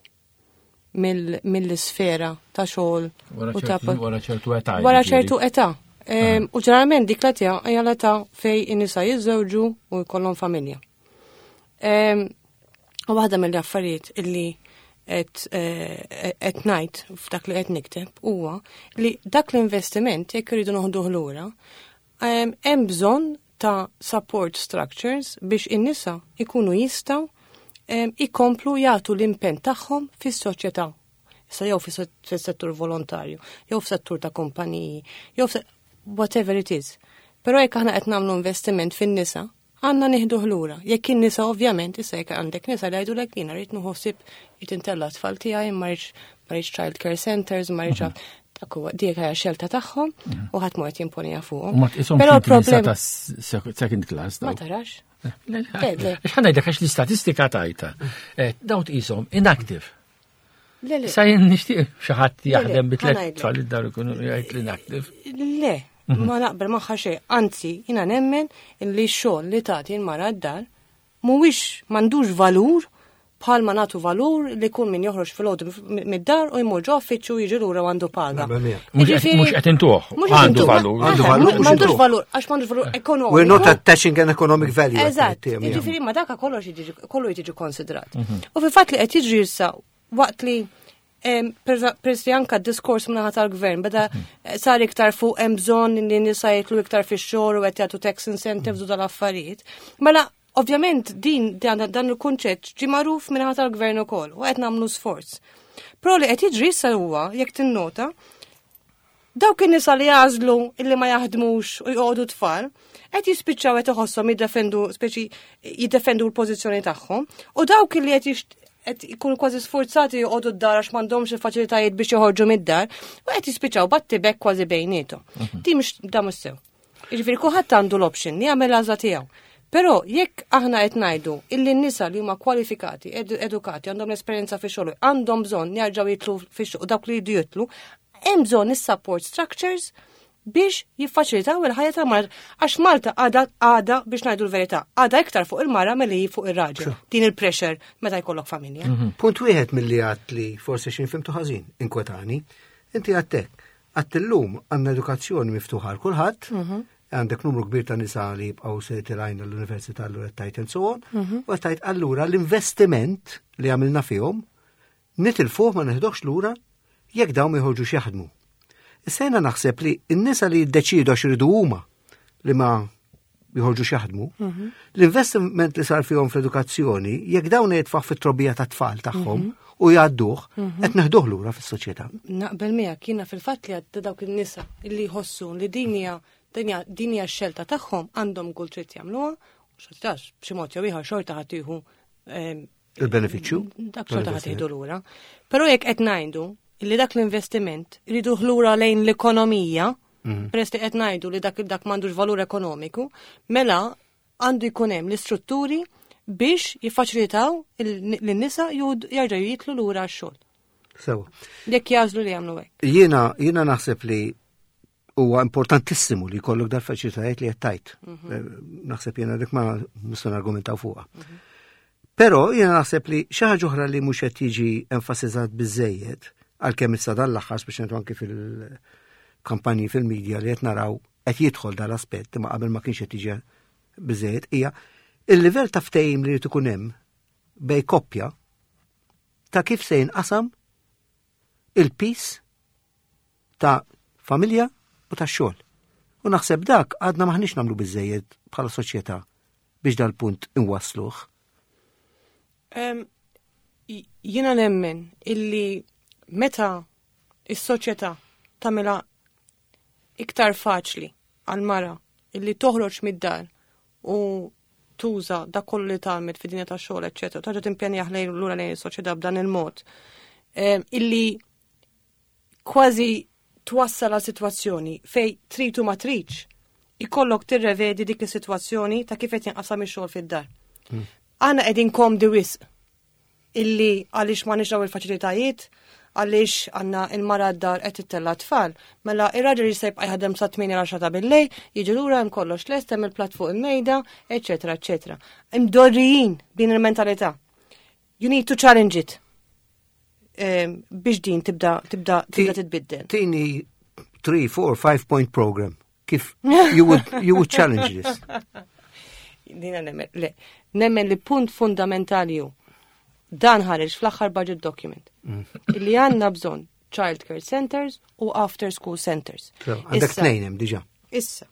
mill-isfera ta' xogħol u ta' wara ċertu età. Wara ċertu età. Um, u ġeneralment dik l-età hija l-età fejn in-nisa jiżżewġu u jkollhom familja. Um, u waħda mill-affarijiet illi qed qed ngħid f'dak li qed nikteb huwa li dak l-investiment jekk iridu noħduh lura hemm bżonn ta' support structures biex in-nisa ikunu jistgħu ikomplu jagħtu l-impenn tagħhom fis-soċjetà. Issa jew fis-settur volontarju, jew f'settur ta' kumpaniji, jew whatever it is. Però jekk aħna qed nagħmlu investiment fin-nisa, għandna nieħduh lura. Jekk in-nisa ovvjament issa jekk għandek nisa li jgħidulek jiena rrid nħossib jitintella t-tfal tiegħi ma rridx child care centers, ma rridx dik hija xelta tagħhom u ħadd ma qed jimponija fuqhom. Però problema ta' second class. Ma tarax. X'ħana jdek għax l-istatistika tajta. Dawn tqishom inactive. Sa jien nixtieq xi ħadd jaħdem bi tliet tfal id-dar ikunu jgħid inactive. Le, ma naqbel magħha xejn, anzi jiena nemmen li x-xogħol li tagħti l-mara d-dar mhuwiex m'għandux valur bħal ma nagħtu valur li jkun min joħroġ fil-għodu mid-dar u jmur ġo uffiċċju jiġi lura għandu paga. Mhux qed intuh, għandu valur. M'għandux valur, għax m'għandux valur ekonomiku. We're not attaching an economic value. Eżatt, jiġifieri ma dak kollox kollu jiġi konsidrat. U fil-fatt li qed jiġri issa waqt li Persi anka diskors minnaħat tal-gvern, beda sar iktar fuq hemm bżonn li nisa jitlu iktar fix-xogħol u qed jagħtu tax incentives u dal-affarijiet. Mela, ovvjament din dan il-kunċett ġi magħruf minnaħat tal-gvern ukoll u qed nagħmlu sforz. Però li qed jiġri issa huwa jekk tinnota dawk in-nisa li jażlu illi ma jaħdmux u jqogħdu tfal qed jispiċċaw qed iħosshom jiddefendu speċi jiddefendu l-pożizzjoni tagħhom u dawk li qed qed ikunu kważi sforzati joqogħdu d-dar għax m'għandhomx il-faċilitajiet biex joħorġu mid-dar u qed jispiċċaw battibek kważi bejniethom. Di mhux da mhux sew. Jiġifieri kulħadd għandu l-option li jagħmel għażla tiegħu. Però jekk aħna qed ngħidu illi n-nisa li huma kwalifikati, edukati, għandhom l-esperjenza fix-xogħol, għandhom bżonn jerġgħu jitlu fix-xogħol dawk li jridu jitlu, hemm bżonn is-support structures biex jiffaċilitaw il-ħajja ta' Malta. Għax Malta għada għada biex ngħidu l-verità, għada iktar fuq il-mara milli fuq ir-raġel. Din il-pressure meta jkollok familja. Punt wieħed milli għadt li forsi xi fimtu ħażin inkwetani, inti għattek għadt illum għandna edukazzjoni miftuħa għal kulħadd, għandek numru kbir ta' nisa li jibqgħu se tirajna l-Università l tajt and so on, u tajt allura l-investiment li għamilna fihom nitilfuh ma neħdox lura jekk dawn ma jħorġux jaħdmu. Issa naħseb li n-nisa li jiddeċidu għax iridu huma li ma jħorġux jaħdmu, l-investiment li sar fihom fl-edukazzjoni, jekk dawn jitfaħ fit-trobbija ta' tfal tagħhom u jgħadduh, qed neħduh lura fis-soċjetà. Naqbel miegħek kiena fil-fatt li għadda dawk in-nisa li jħossu li din hija din hija x-xelta tagħhom għandhom kull trid jagħmluha, u xortax b'xi mod jew ieħor xorta ħadd tieħu il-benefiċċju. Dak xorta ħadd jieħdu lura. Però jekk qed ngħidu illi dak l-investiment iridu ħlura lejn l-ekonomija, peress li qed ngħidu li dak dak m'għandux valur ekonomiku, mela għandu jkun hemm l-istrutturi biex jiffaċilitaw lin-nisa jerġgħu jitlu lura għax-xogħol. Sewa. Jekk jażlu li jagħmlu hekk. Jiena jiena naħseb li huwa importantissimu li jkollok dal faċilitajiet li qed tajt. Naħseb jiena dik ma nistgħu nargumentaw fuqha. Però jiena naħseb li xi ħaġa oħra li mhux qed jiġi enfasizzat biżejjed għalkemm issa dal-aħħar biex ngħidu anke fil-kampanji fil-medja li qed naraw qed jidħol dal-aspett ma qabel ma kienx qed jiġi biżejjed hija il-livell ta' ftehim li jrid ikun hemm bej koppja ta' kif se jinqasam il-pis ta' familja u ta' xogħol. U naħseb dak għadna maħniex nagħmlu biżejjed bħala soċjetà biex dal-punt inwassluh. Um, Jiena nemmen illi meta is-soċjetà tagħmilha iktar faċli għal mara illi toħroġ mid-dar u tuża dak kollu li tagħmel fid-dinja tax-xogħol, eċċetera, tarġa' timpjanjah lejn lura lejn is-soċjetà b'dan il-mod. Um, illi kważi twassal għal sitwazzjoni fej tritu ma tridx ikollok tirrevedi dik is-sitwazzjoni ta' kif qed jinqasam ix-xogħol fid-dar. Aħna qegħdin komdi wisq illi għaliex ma nixraw il-faċilitajiet, għaliex għandna il-mara d-dar qed tittella tfal, mela ir-raġel jista' jibqa' jħaddem sa tmien għaxra ta' bil-lejl, jiġi lura hemm kollox lest, hemm il-platt fuq il-mejda, eċetera, eċetera. Imdorrijin din il-mentalità. You need to challenge it. Um, biex din tibda tibda tibda titbiddel. Tini three, four, five point program. Kif you would you would challenge this? Dina nemmen, le. Nemmen li punt fundamentali ju. Dan ħareġ fl-aħħar budget document. Illi għandna bżonn child care centers u after school centers. Għandek tnejn hemm diġà. Issa.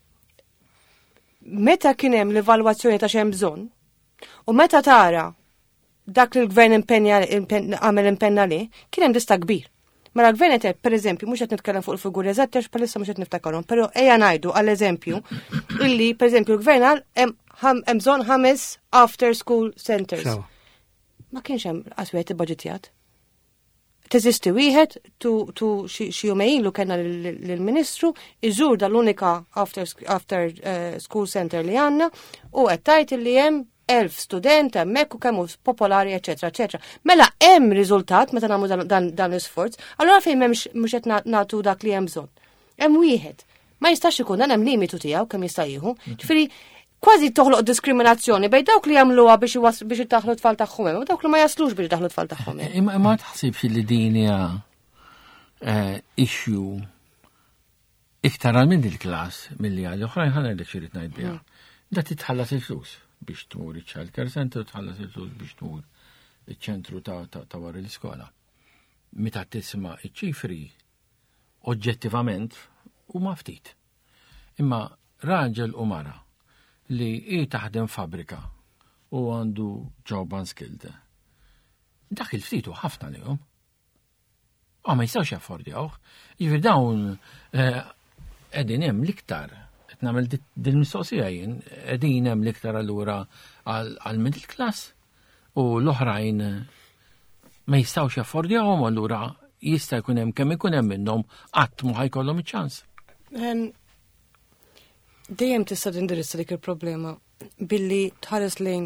Meta kien hemm l-evalwazzjoni ta' x'hemm bżonn u meta tara dak li l-gvern impenja għamel impenna li, kien hemm dista kbir. Mela l-gvern qed pereżempju mhux qed nitkellem fuq il-figuri eżatti għax bħalissa mhux qed niftakarhom, però ejja ngħidu għall-eżempju illi pereżempju l-gvern qal hemm bżonn ħames after school centers. Ma kienx hemm qaswet ibbaġitjat. Teżisti wieħed tu tu xi jumejn kellna lill-Ministru iżur dal-unika after after school center li għandna u qed tgħid li hemm elf student hemmhekk u kemm popolari, eċetera, eċetera. Mela hemm riżultat meta nagħmlu dan dan l-isforz, allura fejn m'hemmx mhux qed nagħtu dak li hemm bżonn. Hemm wieħed. Ma jistax ikun dan hemm limitu tiegħu kemm jista' jieħu. Ġifieri kważi toħloq diskriminazzjoni bejn dawk li jagħmluha biex biex idaħħlu tfal tagħhom hemm u dawk li ma jaslux biex idaħħlu tfal tagħhom hemm. Imma ma taħsibx li din hija issue iktar għal minn il-klass milli għal oħrajn ħana li xirid ngħid biha. Da titħallas il-flus biex tmur iċ-child care center tħallas il-flus biex tmur iċ-ċentru ta' wara l-iskola. Meta tisma' iċ-ċifri oġġettivament huma ftit. Imma raġel u mara li i taħdem fabrika u għandu job unskilled. Dak il-ftit hu ħafna lihom. Ah, ma jistgħux jaffordjawh. Jiġifieri dawn qegħdin hemm l-iktar namel dil-mistoqsija jien, qegħdin hemm l-iktar allura għal-middle class u l-oħrajn ma jistgħux jaffordjawhom allura jista' jkun hemm kemm ikun hemm minnhom qatt ma ħajkollhom iċ-ċans. Dejjem tista' tindirizza dik il-problema billi tħares lejn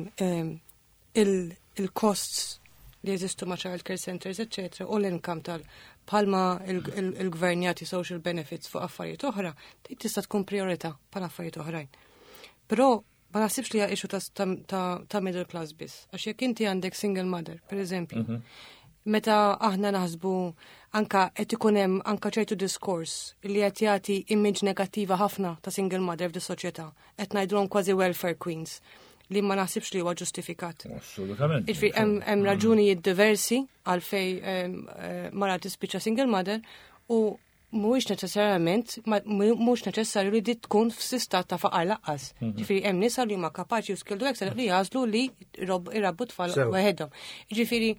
il-costs li jeżistu ma' child care centers, eċetera, u l-income tal palma il-gvern jagħti social benefits fuq affarijiet oħra, tista' tkun priorità bħala affarijiet oħrajn. Però ma naħsibx li hija issue ta' middle class biss. Għax jekk inti għandek single mother, pereżempju, meta aħna naħsbu anka qed ikun hemm anka ċertu diskors li qed jagħti image negattiva ħafna ta' single mother f'dis-soċjetà, qed ngħidulhom kważi welfare queens li ma naħsibx li huwa ġustifikat. Assolutament. Jiġifieri hemm raġunijiet diversi għalfej mara tispiċċa single mother u mhuwiex neċessarjament mhux neċessarju li di tkun f'sistat ta' faqar laqqas. Ġifieri hemm nisa li huma kapaċi u skilled ekstra li jażlu li irabbu tfal waħedhom. Jiġifieri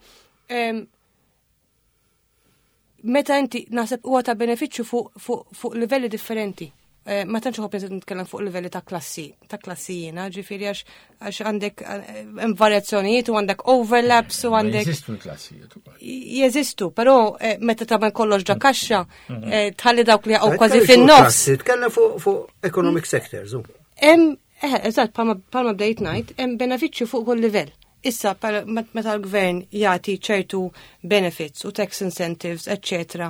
meta inti naħseb huwa ta' benefiċċju fuq livelli differenti. Ma tantx ħobb nitkellem fuq livelli ta' klassi, ta' klassijina, ġifieri għax għax għandek hemm varjazzjonijiet u għandek overlaps u għandek. Jeżistu l-klassijiet ukoll. Jeżistu, però meta tagħmel kollox ġa kaxxa, tħalli dawk li jaqgħu kważi fin-nofs. Titkellem fuq economic sectors. Hemm eżatt bħalma bdejt ngħid, hemm benefiċċju fuq kull livell. Issa, meta l-gvern jagħti ċertu benefits u tax incentives, eccetera,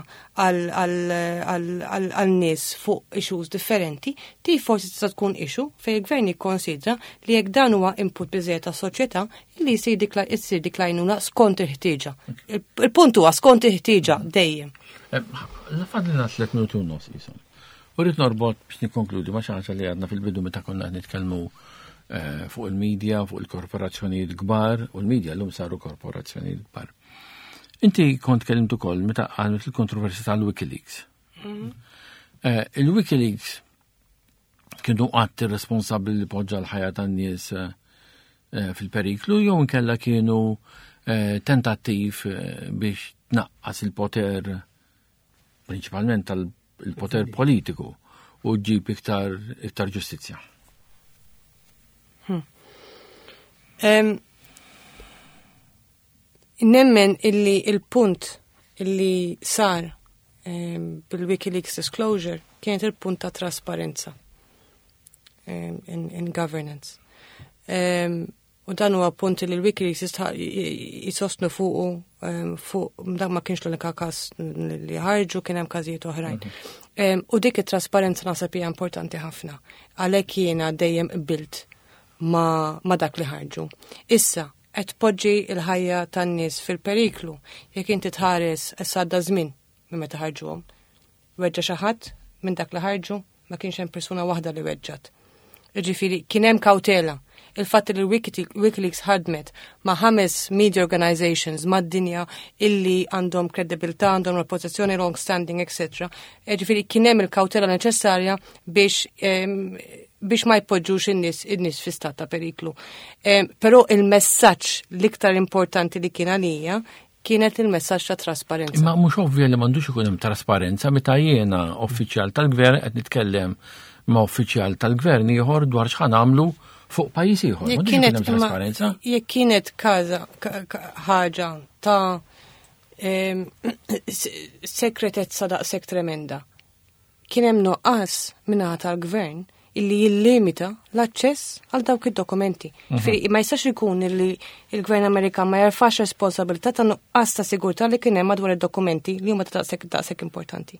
għal-nies fuq issues differenti, ti forsi tista' tkun issue fejn il-gvern jikkonsidra li jekk dan huwa input biżejjed tas-soċjetà li jsir diklajnuna skont il-ħtieġa. Il-punt huwa skont il-ħtieġa dejjem. Fadlina tliet minuti u nofs isom. Urid norbot biex nikkonkludi ma' xi ħaġa li għadna fil-bidu meta konna nitkellmu fuq il-medja, fuq il-korporazzjonijiet kbar, u l-medja l-lum saru korporazzjonijiet kbar. Inti kont kellimt ukoll meta għamlet il-kontroversja tal-Wikileaks. Il-Wikileaks kienu għatti responsabbli li poġġa l-ħajja tan-nies fil-periklu, jew inkella kienu tentattiv biex tnaqqas il-poter, prinċipalment tal-poter politiku, u ġib iktar iktar ġustizzja. Nemmen illi il-punt illi sar bil-Wikileaks disclosure kienet il-punt ta' trasparenza in governance. U dan huwa punt li l-Wikileaks jisostnu fuqu fuq dak ma kienx l-unika każ li ħarġu, kien hemm każijiet oħrajn. U dik it-trasparenza naħseb hija importanti ħafna. Għalhekk jiena dejjem qbilt ma, ma dak li ħarġu. Issa, qed poġġi il-ħajja tan-nies fil-periklu jekk inti tħares issa għadda żmien minn meta ħarġuhom. Weġġa xi ħadd minn dak li ħarġu ma kienx hemm persuna waħda li weġġat. Jiġifieri kien hemm kawtela. Il-fatt li Wikileaks ħadmet ma' ħames media organizations mad-dinja illi għandhom kredibilità, għandhom reputazzjoni long standing, et cetera. Jiġifieri kien hemm il-kawtela neċessarja biex biex ma jpoġġux in-nies in-nies fi stat ta' periklu. Però il-messaġġ l-iktar importanti li kien għalija kienet il-messaġġ ta' trasparenza. Imma mhux ovvja li m'għandux ikun hemm trasparenza meta jiena uffiċjal tal-gvern qed nitkellem ma' uffiċjal tal-gvern ieħor dwar x'ħan għamlu fuq pajjiż ieħor. M'għandux ikun hemm trasparenza. Jekk kienet każa ħaġa ta' sekretezza daqshekk tremenda. Kien hemm noqqas minnaħa tal-gvern illi jillimita l-aċċess għal dawk id-dokumenti. Firri, ma jistax ikun illi il-Gvern Amerikan ma jarfax responsabilità ta' nuqqas ta' sigurtà li kien hemm madwar id-dokumenti li huma ta' daqshekk importanti.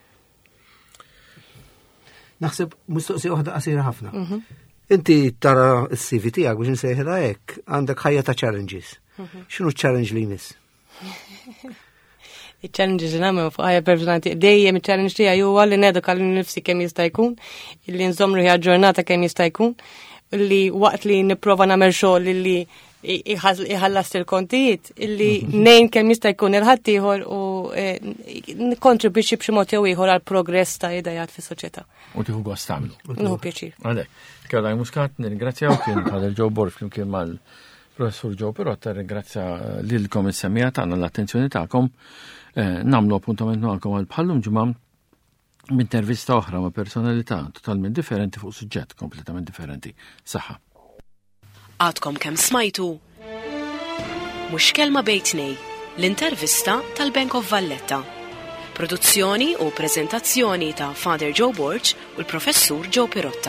Naħseb mistoqsija waħda qasira ħafna. Inti tara s-C V tiegħek biex insejħilha hekk għandek ħajja ta' challenges. X'inhu ch-challenge li jmiss? Il-challenges li nagħmel fuq ħajja personali dejjem il-challenge tiegħi huwa li neduka lil nifsi kemm jista' jkun, illi nżomm ruħi ġurnata kemm jista' jkun, illi waqt li nipprova nagħmel xogħol illi iħallas il-kontijiet, illi nejn kemm jista' jkun il-ħadd ieħor u nikkontribwixxi b'xi mod jew ieħor għall progress ta' idejat fis-soċjetà. U tieħu gost tagħmlu. Nieħu pjaċir. Għalhekk. Kellha Muscat nirringrazzjaw kien Father Joe Borg flimkien mal-Professur Joe Pirotta, ringrazzja lilkom is-semmija tagħna l-attenzjoni tagħkom. Namlu appuntament magħkom għal bħallum ġimgħa b'intervista oħra ma' personalità totalment differenti fuq suġġett kompletament differenti. Saħħa. Għadkom kemm smajtu mhux kelma bejtnej l-intervista tal-Bank of Valletta. Produzzjoni u preżentazzjoni ta' Father Joe Borg u l-Professur Joe Pirotta.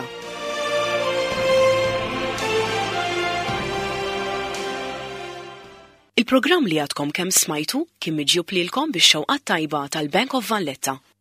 Il-programm li għadkom kemm smajtu kien miġjub lilkom bix-xewqat tajba tal-Bank of Valletta.